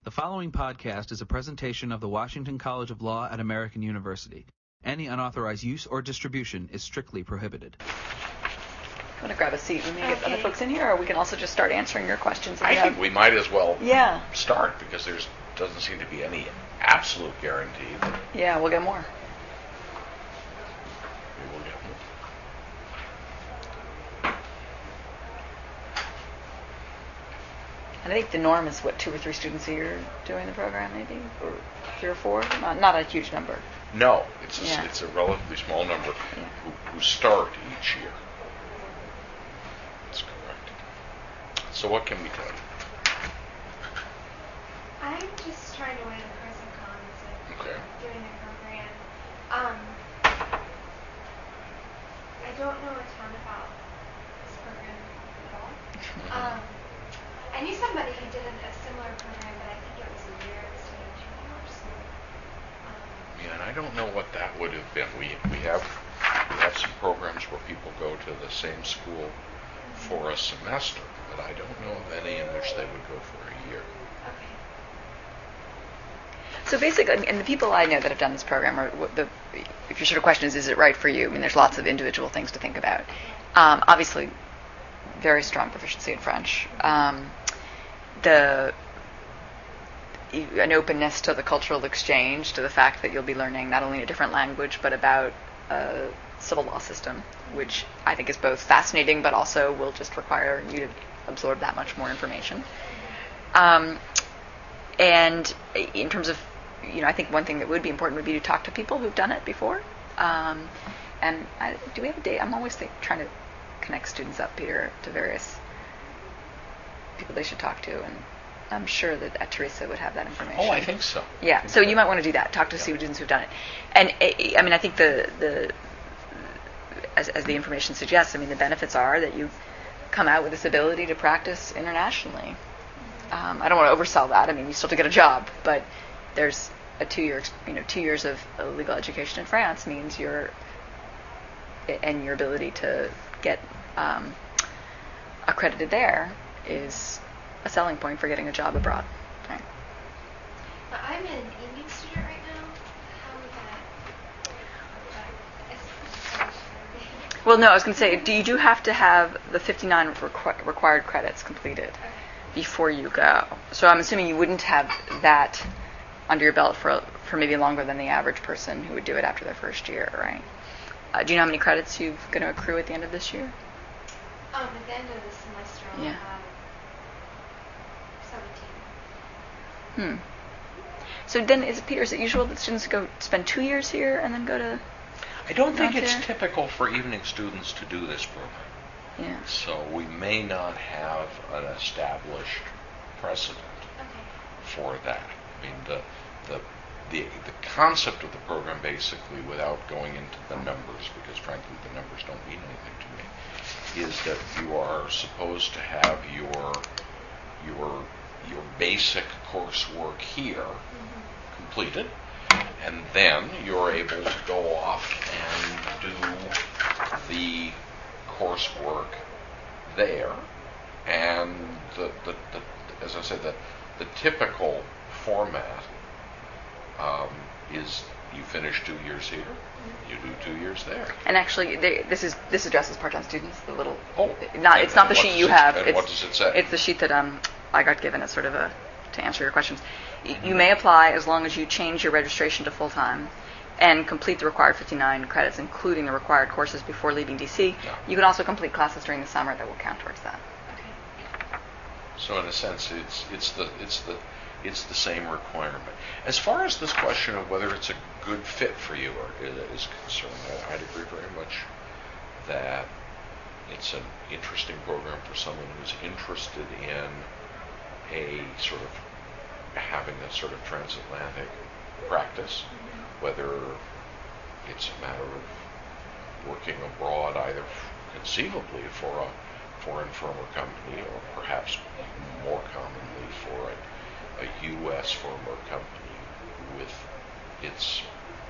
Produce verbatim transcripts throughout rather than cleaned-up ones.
The following podcast is a presentation of the Washington College of Law at American University. Any unauthorized use or distribution is strictly prohibited. I'm going to grab a seat. We may get Okay. other folks in here, or we can also just start answering your questions. if I you think have- we might as well Yeah. start because there doesn't seem to be any absolute guarantee that Yeah, we'll get more. we will get more. And I think the norm is, what, two or three students a year doing the program, maybe? Or three or four? Not, not a huge number. No, it's a, Yeah. it's a relatively small number Yeah. who, who start each year. That's correct. So what can we tell you? I'm just trying to weigh the pros and cons of Okay. doing the program. Um, I don't know a ton about this program at all. Um, I knew somebody who did a, a similar program, but I think it was a year instead of two years. So, um, Yeah, and I don't know what that would have been. We we have we have some programs where people go to the same school for a semester, but I don't know of any in which they would go for a year. okay. So basically, and the people I know that have done this program, are what the, if your sort of question is, is it right for you? I mean, there's lots of individual things to think about. Um, obviously, very strong proficiency in French. Um, the an openness to the cultural exchange, to the fact that you'll be learning not only a different language, but about a civil law system, which I think is both fascinating, but also will just require you to absorb that much more information. Um, and in terms of, you know, I think one thing that would be important would be to talk to people who've done it before. Um, and I, do we have a date? I'm always think, trying to connect students up here to various people they should talk to, and I'm sure that uh, Teresa would have that information. Oh, I think so. Yeah, I think so you might want to do that. Talk to Yeah. students who've done it, and uh, I mean, I think the the as, as the information suggests, I mean, the benefits are that you come out with this ability to practice internationally. Um, I don't want to oversell that. I mean, you still have to get a job, but there's a two-year, ex- you know, two years of uh, legal education in France means you're and your ability to get um, accredited there is a selling point for getting a job abroad. Right. But I'm an evening student right now. How would that? It's- Well, no, I was going to say, do you do have to have the fifty-nine requ- required credits completed Okay. before you go? So I'm assuming you wouldn't have that under your belt for for maybe longer than the average person who would do it after their first year, right? Uh, do you know how many credits you're going to accrue at the end of this year? Um, at the end of the semester, I'll Yeah. have seventeen. Hmm. So then, is it, Peter, is it usual that students go spend two years here and then go to? I don't think Not it's there? typical for evening students to do this program. Yeah. So we may not have an established precedent Okay. for that. I mean, the the the the concept of the program, basically, without going into the numbers, because frankly the numbers don't mean anything to me, is that you are supposed to have your your your basic coursework here completed, and then you're able to go off and do the coursework there. And the, the, the as I said, the the typical format um, is you finish two years here, you do two years there. And actually, they, this is this addresses part-time students. The little, Oh, not and- it's not and the what sheet does you it- have. and it's, what does it say? It's the sheet that um I got given as sort of a to answer your questions. Y- You may apply as long as you change your registration to full-time and complete the required fifty-nine credits, including the required courses before leaving D C. Yeah. You can also complete classes during the summer that will count towards that. Okay. So in a sense, it's it's the it's the it's the same requirement. As far as this question of whether it's a good fit for you or is concerned, I- I'd agree very much that it's an interesting program for someone who's interested in a sort of having a sort of transatlantic practice, whether it's a matter of working abroad either conceivably for a foreign firm or company, or perhaps more commonly for a, a U S firm or company with its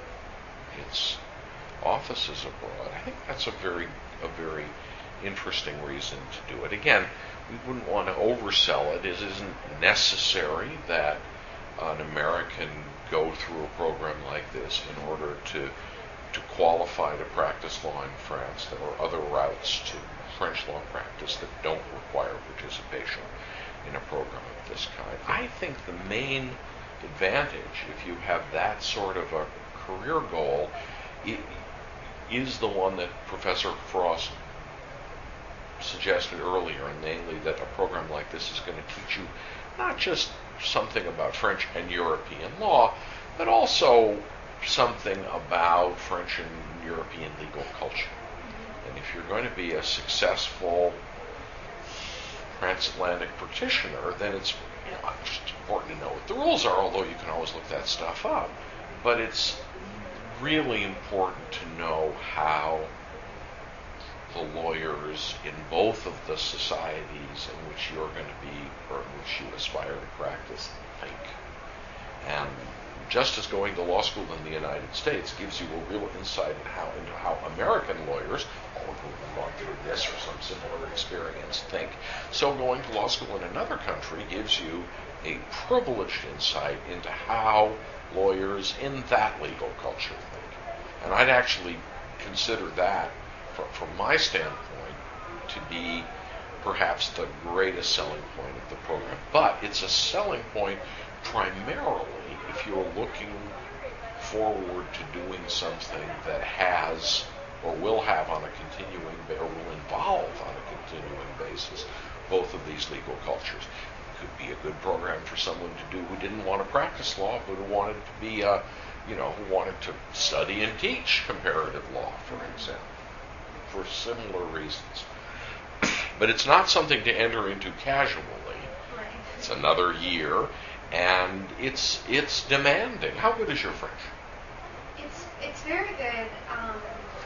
its offices abroad. I think that's a very a very interesting reason to do it. Again, we wouldn't want to oversell it. It isn't necessary that an American go through a program like this in order to to qualify to practice law in France. There are other routes to French law practice that don't require participation in a program of this kind. I think the main advantage, if you have that sort of a career goal, it is the one that Professor Frost suggested earlier, and namely that a program like this is going to teach you not just something about French and European law, but also something about French and European legal culture. And if you're going to be a successful transatlantic practitioner, then it's, you know, just important to know what the rules are, although you can always look that stuff up. But it's really important to know how the lawyers in both of the societies in which you're going to be, or in which you aspire to practice, think. And just as going to law school in the United States gives you a real insight in how, into how American lawyers, all of whom have gone through this or some similar experience, think, so going to law school in another country gives you a privileged insight into how lawyers in that legal culture think. And I'd actually consider that, from, from my standpoint, to be perhaps the greatest selling point of the program. But it's a selling point primarily if you're looking forward to doing something that has or will have on a continuing or will involve on a continuing basis both of these legal cultures. It could be a good program for someone to do who didn't want to practice law, but who wanted to be a, you know, who wanted to study and teach comparative law, for example, for similar reasons. But it's not something to enter into casually. It's another year. And it's it's demanding. How good is your French? It's it's very good. Um,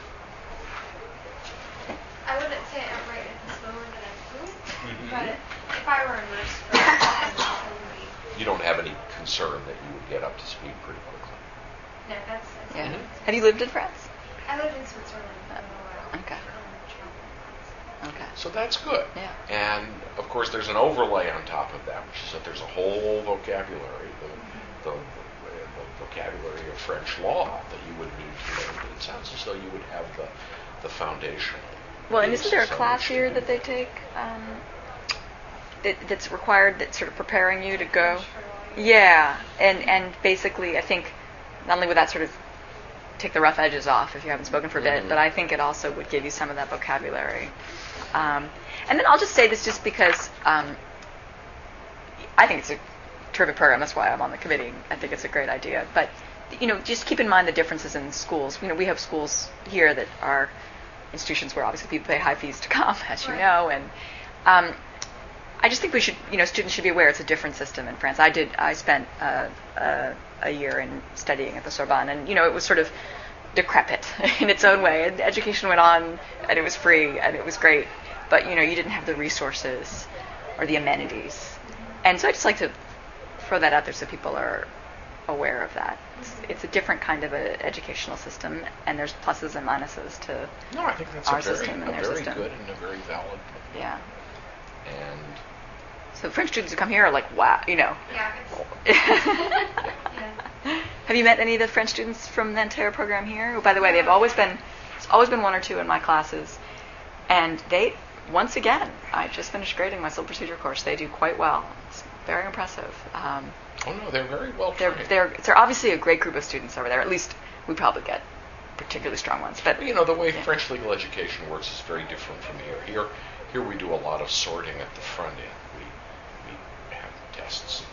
I wouldn't say I'm right at this moment that I'm fluent, mm-hmm. but if I were immersed for it, I would be. You don't have any concern that you would get up to speed pretty quickly? No, that's, that's yeah. Mm-hmm. Have you lived in France? I lived in Switzerland for a while. Okay. Okay. So that's good. Yeah. And of course, there's an overlay on top of that, which is that there's a whole vocabulary, the, the, the vocabulary of French law that you would need to learn. But it sounds as though you would have the the foundation. Well, and isn't there a class here that they take um, that, that's required, that's sort of preparing you to go? Yeah, and and basically, I think not only would that sort of take the rough edges off if you haven't spoken for a bit, mm-hmm. but I think it also would give you some of that vocabulary. Um, and then I'll just say this just because um, I think it's a terrific program. That's why I'm on the committee. I think it's a great idea. But, you know, just keep in mind the differences in schools. You know, we have schools here that are institutions where obviously people pay high fees to come, as you know. And um, I just think we should, you know, students should be aware it's a different system in France. I did, I spent uh, uh, a year in studying at the Sorbonne, and, you know, it was sort of decrepit in its own way. And education went on, and it was free, and it was great. But, you know, you didn't have the resources or the amenities. And so I just like to throw that out there so people are aware of that. It's, it's a different kind of a educational system, and there's pluses and minuses to no, I think that's our a very, system and a their very system. good and a very valid point. Yeah. And so French students who come here are like, wow, you know. Yeah. yeah. Have you met any of the French students from the Nanterre program here? Who, by the way, they've always been, it's always been one or two in my classes, and they, once again, I just finished grading my civil procedure course. They do quite well. It's very impressive. Um, oh no, they're very well they're, trained. they're they're obviously a great group of students over there. At least we probably get particularly strong ones. But you know, the way yeah. French legal education works is very different from here. Here, here we do a lot of sorting at the front end. We we have tests.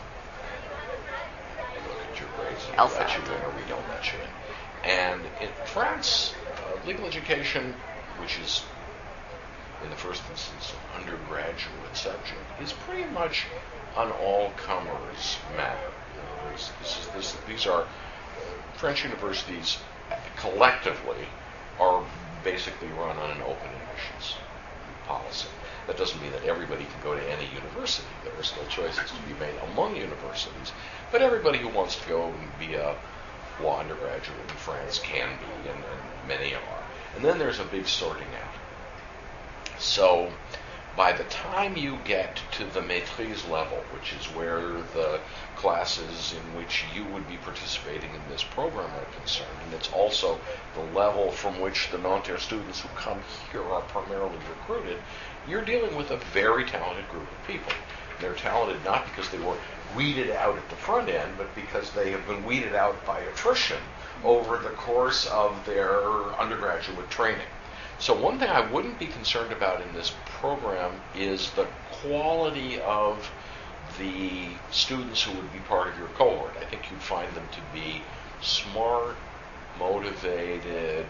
We look at your grades and we let you in or we don't let you in. And in France, uh, legal education, which is in the first instance an undergraduate subject, is pretty much an all-comers matter. You know, this, this is, this, these are French universities collectively are basically run on an open admissions policy. That doesn't mean that everybody can go to any university. There are still choices to be made among universities, but everybody who wants to go and be a law undergraduate in France can be, and, and many are. And then there's a big sorting out. So by the time you get to the maîtrise level, which is where the classes in which you would be participating in this program are concerned, and it's also the level from which the Nanterre students who come here are primarily recruited, you're dealing with a very talented group of people. They're talented not because they were weeded out at the front end, but because they have been weeded out by attrition over the course of their undergraduate training. So one thing I wouldn't be concerned about in this program is the quality of the students who would be part of your cohort. I think you'd find them to be smart, motivated,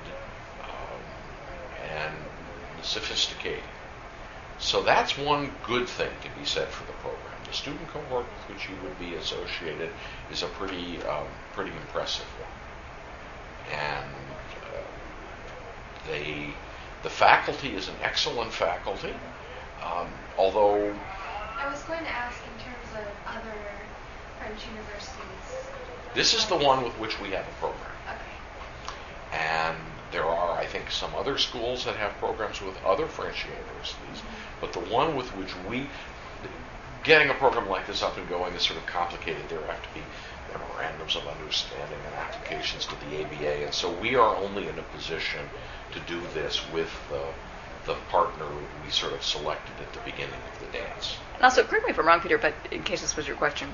um, and sophisticated. So that's one good thing to be said for the program. The student cohort with which you would be associated is a pretty, um, pretty impressive one. And uh, they... The faculty is an excellent faculty, um, although... I was going to ask in terms of other French universities. This is the one with which we have a program. Okay. And there are, I think, some other schools that have programs with other French universities, mm-hmm. but the one with which we... Getting a program like this up and going is sort of complicated. There have to be memorandums of understanding and applications to the A B A, and so we are only in a position to do this with the, the partner we sort of selected at the beginning of the dance. And also, correct me if I'm wrong, Peter, but in case this was your question,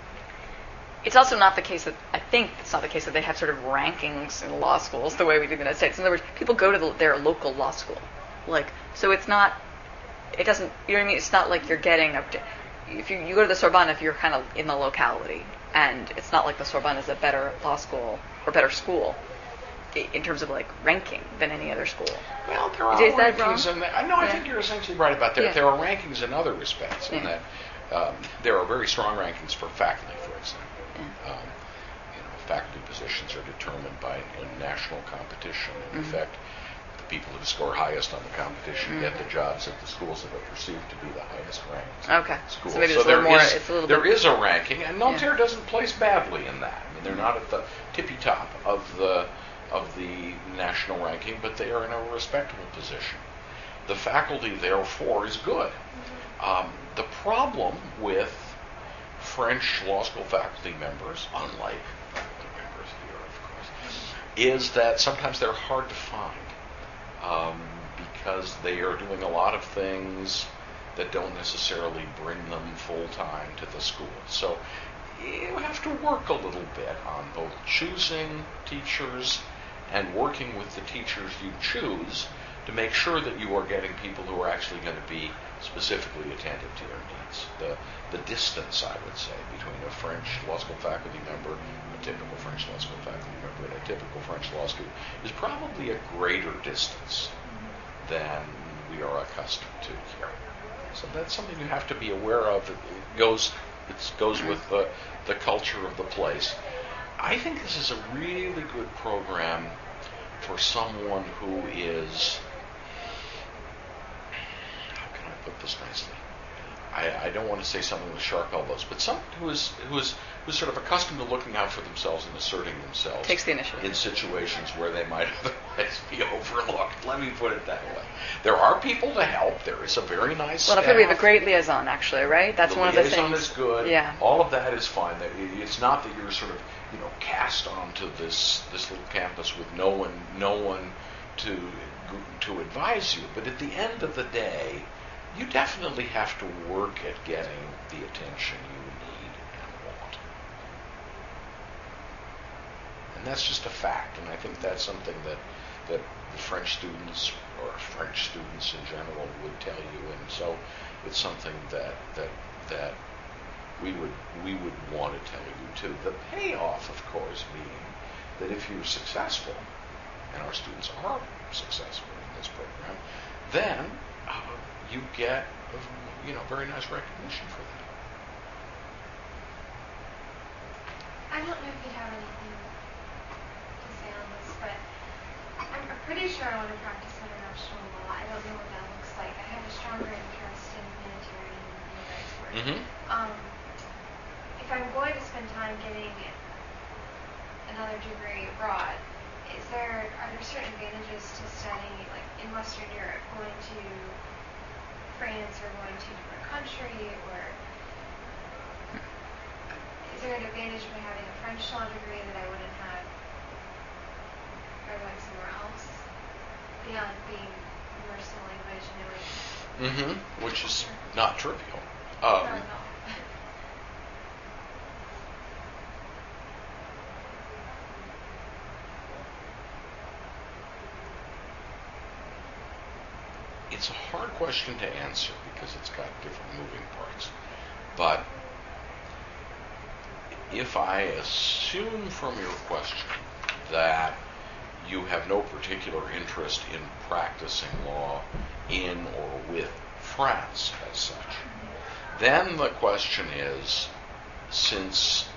it's also not the case that, I think it's not the case that they have sort of rankings in law schools the way we do in the United States. In other words, people go to the, their local law school. Like, so it's not, it doesn't, you know what I mean? It's not like you're getting up to, if you, you go to the Sorbonne if you're kind of in the locality, and it's not like the Sorbonne is a better law school or better school in terms of like ranking than any other school. Well, there are Is that rankings, wrong? and I know I Yeah. think you're essentially right about that. Yeah. There are rankings in other respects, in Yeah. that um, there are very strong rankings for faculty, for example. Yeah. Um, you know, faculty positions are determined by a national competition. In Mm-hmm. effect, the people who score highest on the competition Mm-hmm. get the jobs at the schools that are perceived to be the highest ranked. Okay. Schools. So maybe there's a there little more, is- it's a little there bit... is a ranking, and Nanterre Yeah. doesn't place badly in that. I mean, they're not at the tippy top of the of the national ranking, but they are in a respectable position. The faculty, therefore, is good. Um, the problem with French law school faculty members, unlike faculty members here, of course, is that sometimes they're hard to find um, because they are doing a lot of things that don't necessarily bring them full-time to the school. So you have to work a little bit on both choosing teachers and working with the teachers you choose to make sure that you are getting people who are actually going to be specifically attentive to your needs. The, the distance, I would say, between a French law school faculty member, a typical French law school faculty member, and a typical French law school is probably a greater distance than we are accustomed to here. So that's something you have to be aware of. It, it goes it goes with the, the culture of the place. I think this is a really good program for someone who is, how can I put this nicely? I, I don't want to say someone with sharp elbows, but someone who is who is who's sort of accustomed to looking out for themselves and asserting themselves. Takes the initiative. In situations where they might otherwise be overlooked. Let me put it that way. There are people to help. There is a very nice Well, staff. I think we have a great liaison, actually, right? That's the one of the liaison things. is good. Yeah. All of that is fine. That it- It's not that you're sort of, you know, cast onto this this little campus with no one no one to to advise you. But at the end of the day, you definitely have to work at getting the attention you need and want. And that's just a fact. And I think that's something that that the French students or French students in general would tell you. And so it's something that that that we would we would want to tell you too. The payoff, of course, being that if you're successful, and our students are successful in this program, then uh, you get you know very nice recognition for that. I don't know if you have anything to say on this, but I'm I'm pretty sure I want to practice international law. I don't know what that looks like. I have a stronger interest in humanitarian and human rights work. Mm-hmm. Um, if I'm going to spend time getting another degree abroad, is there are there certain advantages to studying like in Western Europe, going to France or going to a different country, or is there an advantage by having a French law degree that I wouldn't have by going somewhere else beyond being immersed in the language and knowing? Mm-hmm. Which is not trivial. Not Um, at all. it's a hard question to answer because it's got different moving parts. But if I assume from your question that you have no particular interest in practicing law in or with France as such, then the question is, since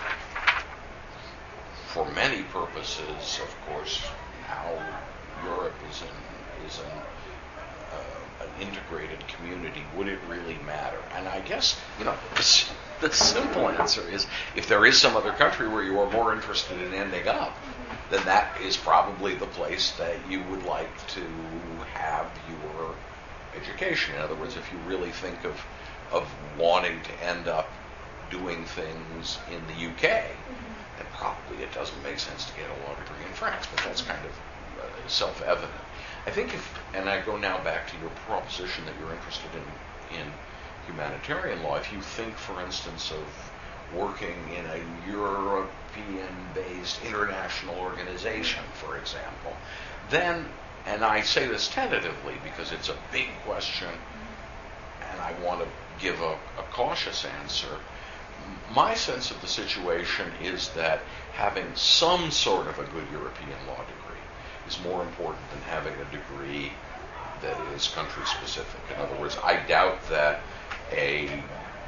for many purposes, of course, now Europe is in is in uh, an integrated community, would it really matter? And I guess, you know, the, the simple answer is, if there is some other country where you are more interested in ending up, then that is probably the place that you would like to have your education. In other words, if you really think of of wanting to end up doing things in the U K, then probably it doesn't make sense to get a law degree in France, but that's kind of uh, self-evident. I think if, and I go now back to your proposition that you're interested in, in humanitarian law, if you think, for instance, of working in a European-based international organization, for example, then, and I say this tentatively because it's a big question, and I want to give a, a cautious answer, my sense of the situation is that having some sort of a good European law degree is more important than having a degree that is country specific. In other words, I doubt that a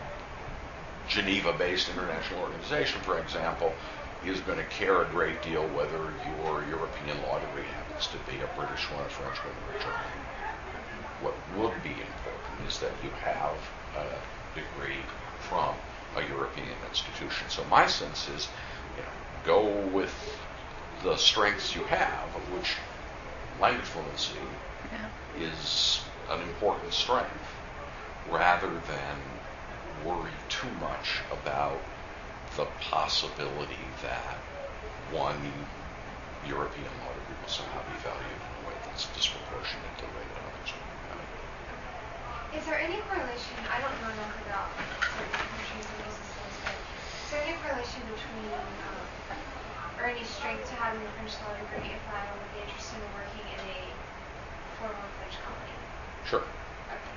Geneva-based international organization, for example, is going to care a great deal whether your European law degree happens to be a British one, a French one, or a German. What would be important is that you have a degree from a European institution. So my sense is, you know, go with the strengths you have, of which language fluency yeah. is an important strength, rather than worry too much about the possibility that one European law degree will somehow be valued in a way that's disproportionate to the way that others will be valued. Is there any correlation, I don't know enough about certain countries and legal systems, but is there any correlation between, um, or any strength to having a French law degree if I would be interested in working in a former French colony? Sure. Okay.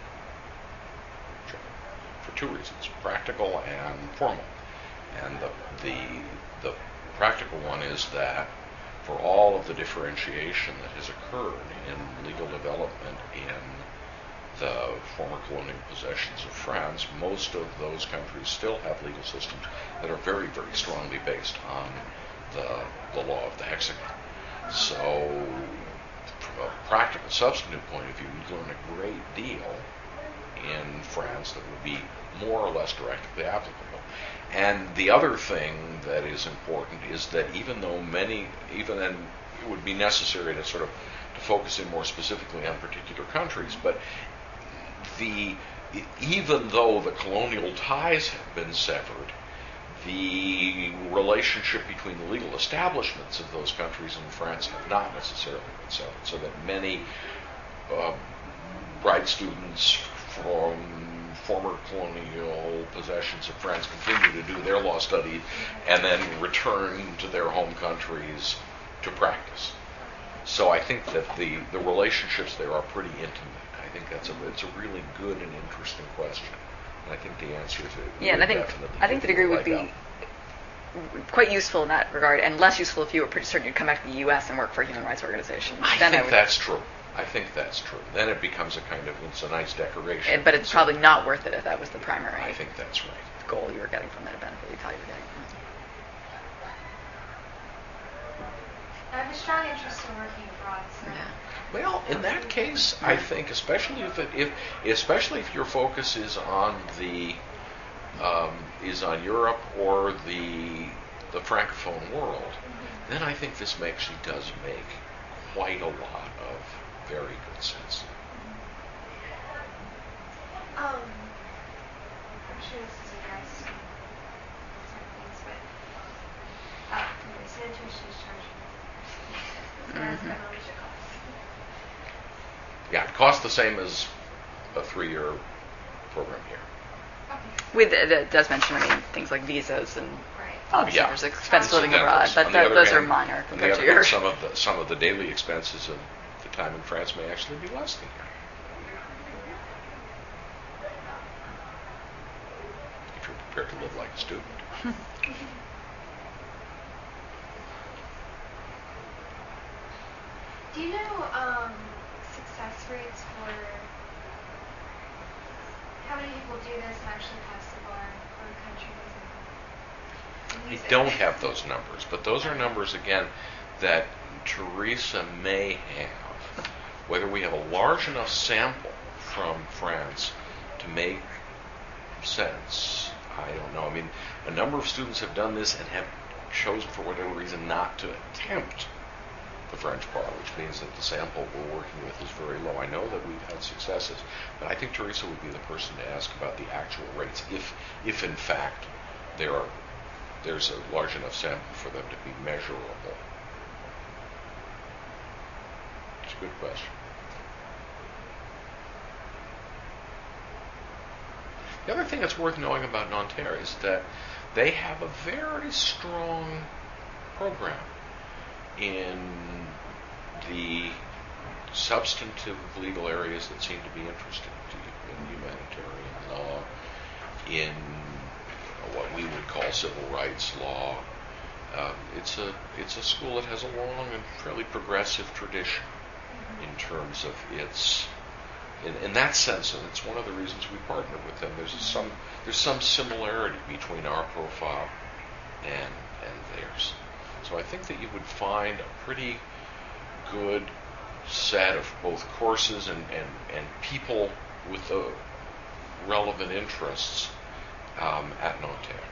Sure. For two reasons, practical and formal. And the, the, the practical one is that for all of the differentiation that has occurred in legal development in the former colonial possessions of France, most of those countries still have legal systems that are very, very strongly based on the, the law of the hexagon. So from a practical, substantive point of view, you learn a great deal in France that would be more or less directly applicable. And the other thing that is important is that even though many, even then it would be necessary to sort of to focus in more specifically on particular countries, but the even though the colonial ties have been severed, the relationship between the legal establishments of those countries and France have not necessarily been severed, so that many uh, bright students from former colonial possessions of France continue to do their law study and then return to their home countries to practice. So I think that the, the relationships there are pretty intimate. I think that's a it's a really good and interesting question. And I think the answer to yeah, and I think I think the degree would be quite useful in that regard, and less useful if you were pretty certain you'd come back to the U S and work for a human rights organization. I then think I would, that's true. I think that's true. Then it becomes a kind of, it's a nice decoration. but it's probably not worth it if that was the primary I think that's right. goal you were getting from that, benefit you thought you were getting from it. I have a strong interest in working abroad, so. Yeah. Well, in that case, I think, especially if it, if especially if your focus is on the um, is on Europe or the the francophone world, mm-hmm. then I think this actually does make quite a lot of very good sense. Um, I'm sure this is addressed in some things, but uh, anyway, so tuition is charged as far as Mhm. how much it costs. Yeah, it costs the same as a three-year program here. Okay. With it does mention, I mean, things like visas and Right. obviously Yeah. there's expense living abroad, Incidentals. but On the th- other those are hand- minor on the compared other to hand, yours. Some of the some of the daily expenses of the time in France may actually be less than here. If you're prepared to live like a student. Do you know um, success rates for how many people do this and actually pass the bar for countries? And I don't have those numbers, but those are numbers, again, that Teresa may have. Whether we have a large enough sample from France to make sense, I don't know. I mean, a number of students have done this and have chosen, for whatever reason, not to attempt the French bar, which means that the sample we're working with is very low. I know that we've had successes, but I think Teresa would be the person to ask about the actual rates, if, if in fact there are, there's a large enough sample for them to be measurable. It's a good question. The other thing that's worth knowing about Nanterre is that they have a very strong program in the substantive legal areas that seem to be interesting to you, in humanitarian law, in what we would call civil rights law. Um, it's a it's a school that has a long and fairly progressive tradition in terms of its. In, in that sense, and it's one of the reasons we partner with them. There's some there's some similarity between our profile and and theirs. So I think that you would find a pretty good set of both courses and, and, and people with the relevant interests um, at Nanterre.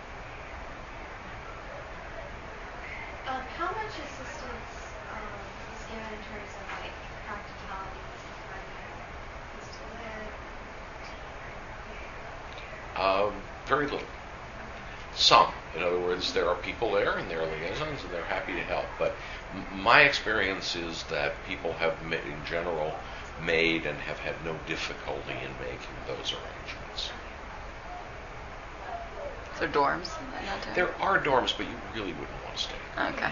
Um, how much assistance um, is given in terms of like practicalities of running a place to live? Um, very little. Some. In other words, there are people there and there are liaisons and they're happy to help. But m- my experience is that people have, ma- in general, made and have had no difficulty in making those arrangements. So dorms? in Nanterre? There are dorms, but you really wouldn't want to stay. Okay.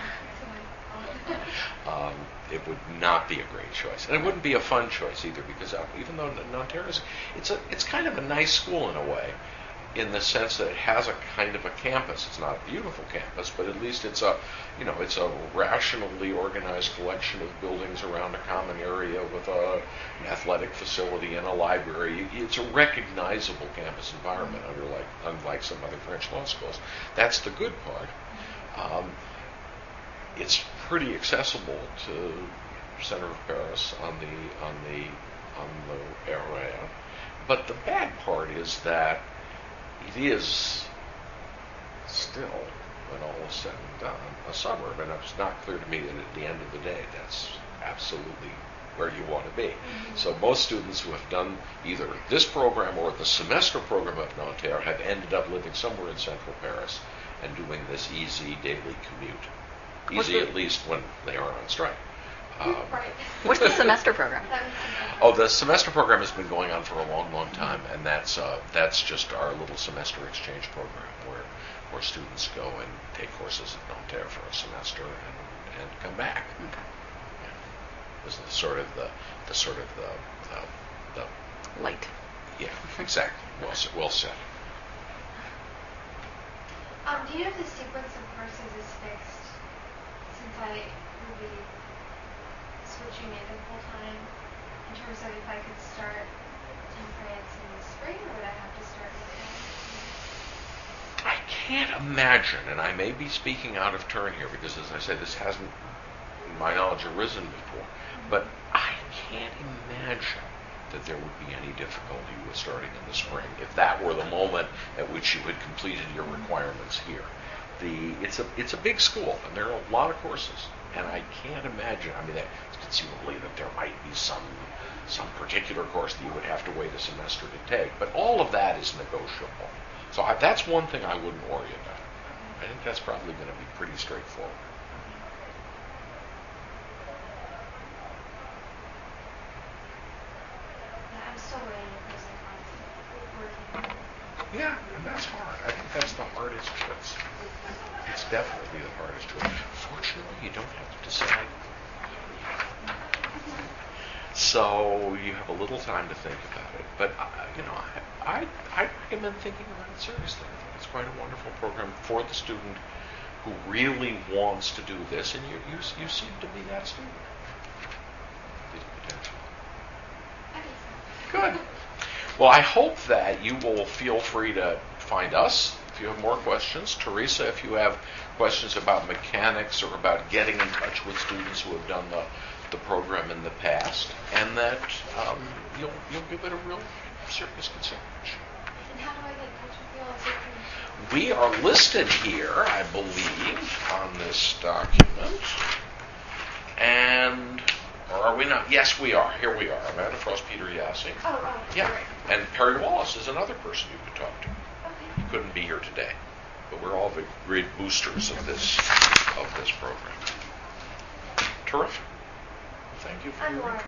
Um, it would not be a great choice, and it wouldn't be a fun choice either, because uh, even though Nanterre is, it's a, it's kind of a nice school in a way, in the sense that it has a kind of a campus. It's not a beautiful campus, but at least it's a, you know, it's a rationally organized collection of buildings around a common area with a, an athletic facility and a library. It's a recognizable campus environment, unlike, unlike some other French law schools. That's the good part. Um, it's pretty accessible to center of Paris on the on the on the R E R. But the bad part is that it is still, when all is said and done, a suburb, and it's not clear to me that at the end of the day that's absolutely where you want to be. Mm-hmm. So most students who have done either this program or the semester program at Nanterre have ended up living somewhere in central Paris and doing this easy daily commute. What's Easy the, at least when they aren't on strike. Um, right. What's the semester program? Oh, the semester program has been going on for a long, long time, and that's uh, that's just our little semester exchange program where where students go and take courses at Nanterre for a semester and, and come back. Okay. Yeah. This is the sort of the the sort of the the, the Light. yeah, exactly. Well, well said. Um, do you know if the sequence of courses is fixed? Since I will be switching into full time, in terms of if I could start in France in the spring, or would I have to start in the fall? I can't imagine, and I may be speaking out of turn here because, as I said, this hasn't, in my knowledge, arisen before, but I can't imagine that there would be any difficulty with starting in the spring if that were the moment at which you had completed your requirements here. the it's a it's a big school, and there are a lot of courses, and I can't imagine. I mean, that, conceivably that there might be some some particular course that you would have to wait a semester to take, but all of that is negotiable. So I, that's one thing I wouldn't worry about. I think that's probably going to be pretty straightforward. Yeah, I'm still waiting for some working. Yeah, and that's hard. I think that's the hardest. That's it's definitely the hardest choice. Fortunately, you don't have to decide. So you have a little time to think about it. But uh, you know, I, I I recommend thinking about it seriously. I think it's quite a wonderful program for the student who really wants to do this, and you you you seem to be that student. At least potentially. I think so. Good. Well, I hope that you will feel free to find us if you have more questions. Teresa, if you have questions about mechanics or about getting in touch with students who have done the, the program in the past, and that um, you'll you'll give it a real serious consideration. And how do I get in touch with you all? So you can- We are listed here, I believe, on this document. And or are we not? Yes, we are. Here we are. Amanda Frost, Peter Yassing. Oh, oh. Yeah. Great. And Perry Wallace is another person you could talk to. Okay. He couldn't be here today, but we're all the great boosters of this of this program. Terrific. Thank you for I'm your Laura. interest.